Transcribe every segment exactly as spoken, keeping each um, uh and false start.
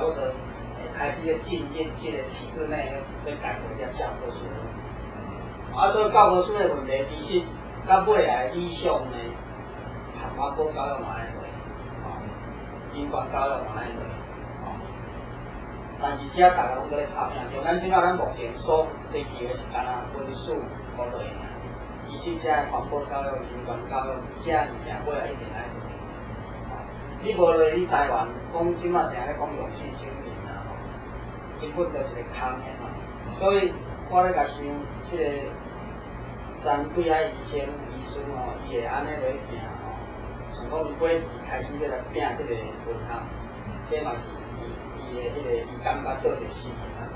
不多开始要进进这个体制内要改革一下教科书。啊，所以教科书的问题，其实到未来理想呢，含花国教育嘛爱做，哦，英国教育嘛爱做，哦。但是遮大家拢在咧拍拼，像咱即摆咱目前所追求的是干那分数高落尔，其实遮环保教育、英国教育，遮物件未来一定爱做。你无咧，你台湾讲即摆成日咧讲永续经营啊，吼，根本就是一个坑的嘛。所以我咧甲想，即、这个针对啊医生、医师吼，伊会安尼来行吼，像讲过时开始要来拼即个分项，这嘛是伊伊的迄个伊感觉做一事情啊。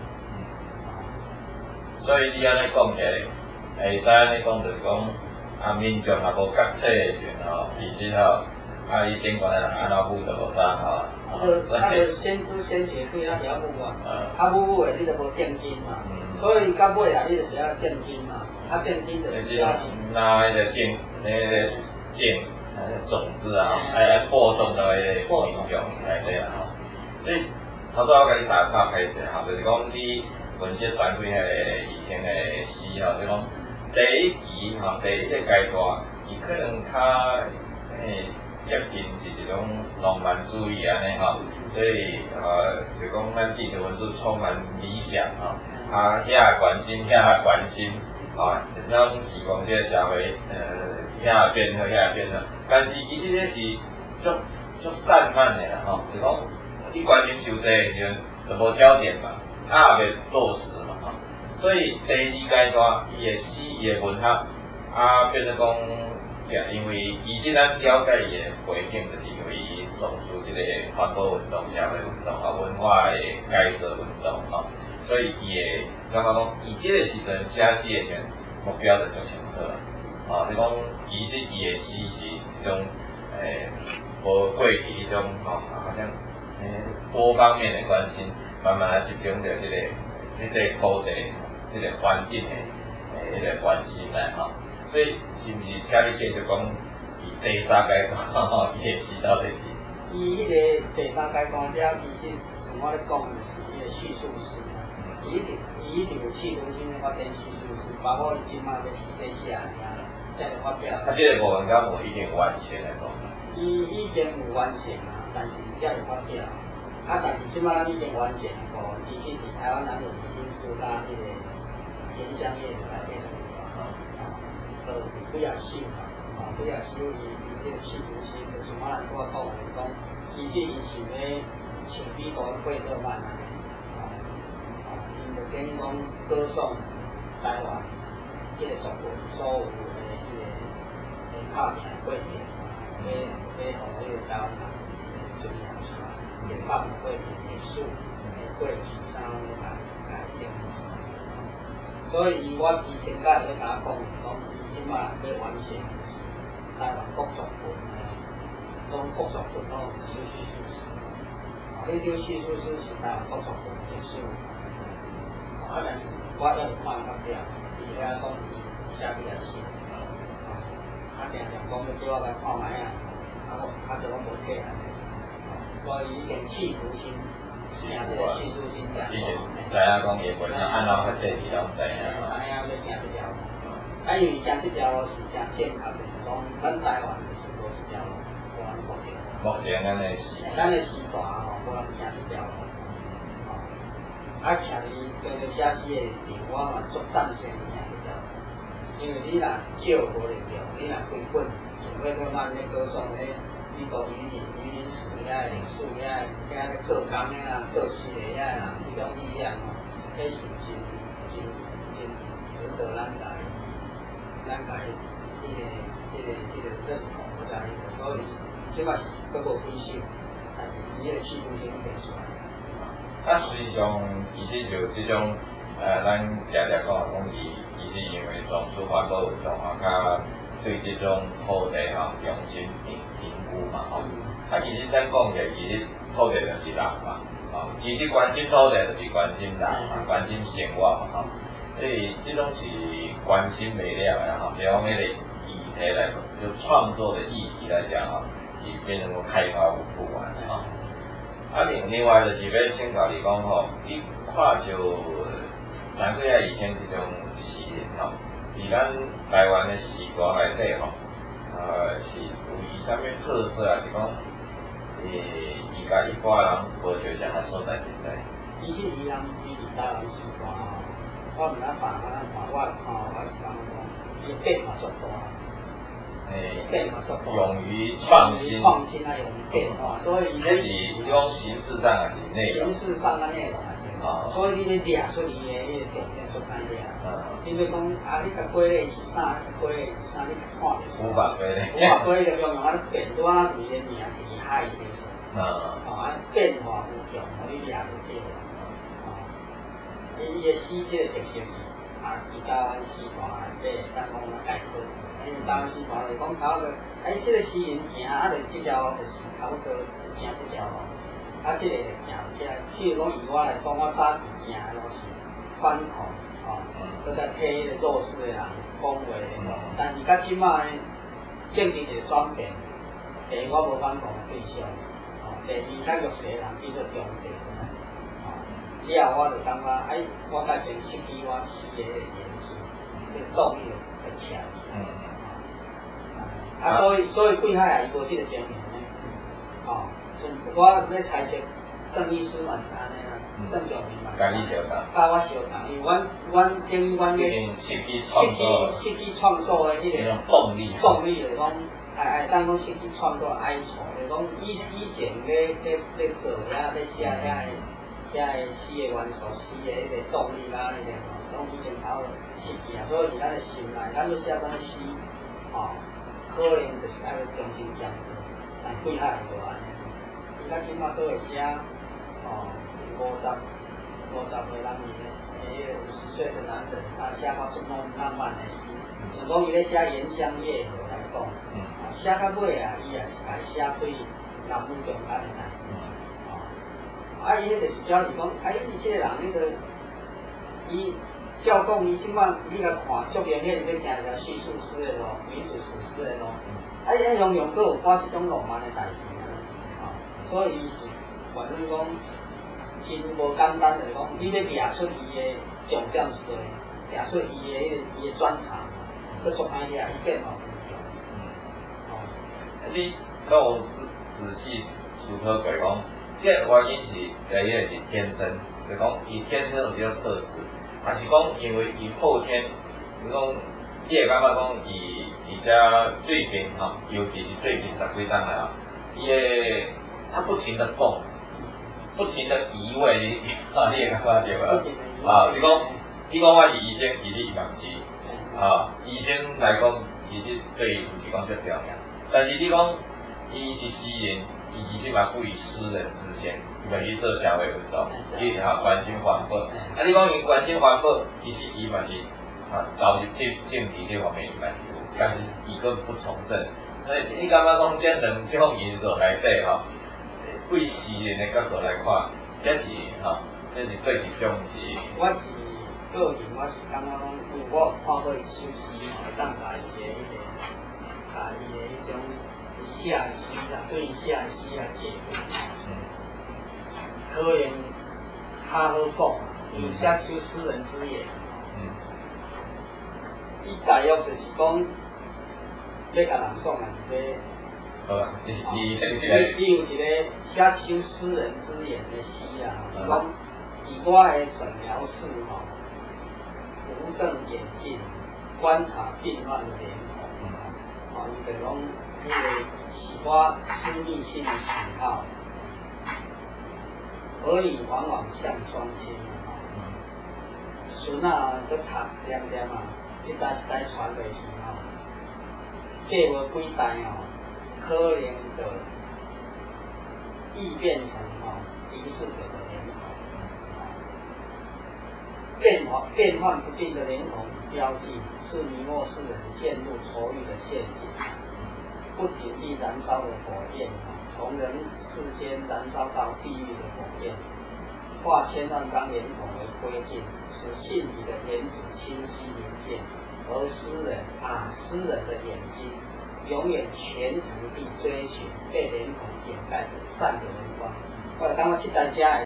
所以你安尼讲起来，会使安尼讲就是讲，啊民众也无觉醒的时阵吼，其实吼。啊！伊顶悬的人安怎舞都无啥吼。 呃，那个先知先觉对那条舞啊，啊舞舞的你都无定金嘛，所以到尾来你就是要定金嘛，啊定金就是要拿迄个种，迄个种，种子啊，爱播种到迄个民众内底啊吼。所以头拄我甲你打岔开者吼，就是讲你本身传开迄个以前的诗吼，就讲第一期吼，第一个阶段，伊可能较诶。接近是一种浪漫主义安尼吼，所以呃，就讲咱地球文字充满理想吼，啊，遐关心，遐关心，啊，咱希望这个社会呃，遐变好，遐变好，但是其实这是足足散漫的啦吼，就讲你关心伤济的时阵，就无焦点嘛，啊，也袂落实嘛吼，所以第二阶段伊的诗，伊的文学，啊，变成讲。因为其实咱了解伊的背景，就是因为伊从事即个环保运动、社会运动啊、文化的改革运动吼，所以伊会感觉讲，伊即个时阵写诗的时阵目标就足清楚啦。哦，你讲其实伊的诗是一种诶，无过去迄种吼，好像诶多方面的关心，慢慢来集中着即个即个土地、即个环境的诶迄个关心来吼，所以。是毋是？请你继续讲，伊第三阶段吼，伊的诗到底是？ 伊迄个第三阶段遮，其实像我咧讲的是伊个叙述诗，伊一定伊一定有企图心咧发展叙述诗，包括伊即摆咧是咧写尔，才会发表。 啊，即个部分敢无已经完成诶无？ 伊已经有完成啊，但是才会发表。啊，但是即摆咱已经完成无，其实伫台湾咱有已经是甲迄个影响业来面。呃，不要信嘛，啊，不要信伊伊这个企图心，就是我人我讲就是讲，伊这伊想要像美国贝特曼安尼，啊，啊，因就等于讲歌颂台湾这个族群所有的迄个诶打拼过程，要要互迄个台湾人尊扬出来，要放过程历史，诶过去啥物来来证明出来。所以伊我以前甲咧甲讲讲。即摆要完成台湾各族群诶，拢各族群拢有一首叙述诗，啊，迄首叙述诗是台湾各族群历史，啊，但是我要是看较了，伊遐讲伊写几啊诗，啊，常常讲要叫我来看卖啊，啊，我啊就拢无过来，所以已经企图心，听这个叙述心讲， 已经知影讲伊本身按怎发展，伊拢知影。 知影要行这条。啊，因为行这条路是正正确的，讲咱台湾是无一条路，无人目前。 目前咱的时， 咱的时代吼，无人行这条路。哦，啊，徛伫叫做写诗的地方嘛，足赞成行这条路。因为你若少无力着，你若开本，像迄个咱咧歌颂咧美国移民移民史遐历史遐遐咧做工遐啦，做事的遐啦，迄种力量吼，迄是真真真值得咱来。咱家迄个、迄个、迄个认同或者迄个，所以即摆是各无分析，但是伊个企图心变出来。 啊，实际上其实就即种呃，咱常常讲讲伊，伊是因为从事环保运动啊，甲对即种土地吼用心评评估嘛吼。啊，其实咱讲起来，其实土地就是人嘛，吼，其实关心土地就是关心人嘛，关心生活嘛吼。所以这种是关心不了的哈，比方那个议题来说，就创作的议题来讲哈，是变成个开发不完的哈。啊， 啊，另另外就是要请教你讲吼，你看到咱几啊以前这种诗人吼，伫咱台湾的诗歌内底吼，呃是有伊啥物特色啊？是讲，诶，伊甲一般人无相像的所在伫在。 以前伊人伊伫台湾诗歌吼，我毋知办啊，咱看我吼，我是讲讲，伊变化足大。 诶， 变化足大。 勇于创新。 创新啊，勇于变化，所以这是讲形式上啊，是内容。 形式上的内容啊。哦，所以你咧掠出伊的迄个重点出歹掠。嗯。因为讲啊，你甲过咧是啥，过咧是啥，你看袂出。 无法过咧。 无法过咧就用用啊变，拄啊是伊的名是海先生。嗯。哦，啊变化无穷，互你掠就对了。哦。伊伊的诗即个特色是啊，伊台湾诗歌内底咱讲啊概括，因为台湾诗歌就是讲头个，哎，即个诗人行啊，就即条就是差不多行即条路。啊，即个行起来，譬如讲以我来讲，我早期行拢是反抗，吼，搁再替迄个弱势的人讲话，但是到即摆政治是转变，第一我无反抗对象，吼，第二较弱势的人变做中间，吼，了后我就感觉，哎，我较先失去我诗的迄个元素，迄个动力就强，嗯，啊，所以所以贵海也伊无即个精神呢，吼。我咧猜测郑医师嘛是安尼啦，郑仲明嘛， 甲你相同， 甲我相同，因为阮阮等于阮咧设计创作， 设计创作的迄个动力， 动力就是讲，哎哎，当讲设计创作爱错，就是讲以以前咧咧咧做遐咧写遐个遐个诗的元素、诗的迄个动力啦，迄个拢以前头设计啊，所以伫咱的心内，咱要写咱的诗，吼，可能就是爱要重新讲，但几海就安尼。伊较即马都会写，哦，五十五十岁人伊个，诶，五十岁的男人，他写到这种浪漫的诗，就讲伊咧写原乡夜河来讲，啊，写到尾啊，伊也是来写对男女中间的代志，哦，啊，伊迄个是表示讲，哎，伊即个人迄个，伊照讲伊即马你来看，足明显咧行一条叙述诗的路，民主史诗的路，啊，伊迄样样佫有发一种浪漫的代志。所以伊是，反正讲真无简单，就是讲你咧掠出伊的重点是对，掠出伊的迄个伊的专长，佮做安遐伊变化不一样。嗯。哦。 你跟我仔细思考过讲，这原因是第一个是天生，就讲伊天生有这个特质，还是讲因为伊后天，就讲你会感觉讲伊伊遮最近吼，尤其是最近十几档来啊，伊的他不停的动，不停的移位，啊，你也感觉对吧？啊，你讲，你讲我是医生，其实伊嘛是，啊，医生来讲，其实对伊不是讲最重要，但是你讲，伊是诗人，伊其实嘛不以诗人之先，伊去做社会运动，伊哈关心环保，啊，你讲伊关心环保，其实伊嘛是，啊，投入政政治这方面伊嘛是有，但是伊根不从政，所以你感觉讲这两种因素内底吼？对诗人的角度来看，这是吼，这是对一种是。 我是个人，我是感觉讲，有我看过伊首诗吼，会当甲伊的迄个，甲伊的迄种写诗啦，对伊写诗来解读。嗯。可能较好讲，伊写出诗人之言。嗯。伊大约就是讲，要甲人讲啊，是要。 好啦，你你你你有一个写首诗人之言的诗啊，讲以我的诊疗室吼，扶正眼镜，观察病患的脸孔，哦，伊就讲迄个是我私密性的喜好，儿女往往像双亲，孙啊，搁插一点点啊，一代一代传落去吼，过无几代吼。可能的易变成哈离世者的脸孔，变化变幻不定的脸孔标记，是迷惑世人陷入愁郁的陷阱。不停地燃烧的火焰，从人世间燃烧到地狱的火焰，化千万张脸孔为灰烬，使信里的言辞清晰明辨。而诗人啊，诗人的眼睛。永远全程地追寻被脸孔掩盖的善的人光， 我感觉这台车。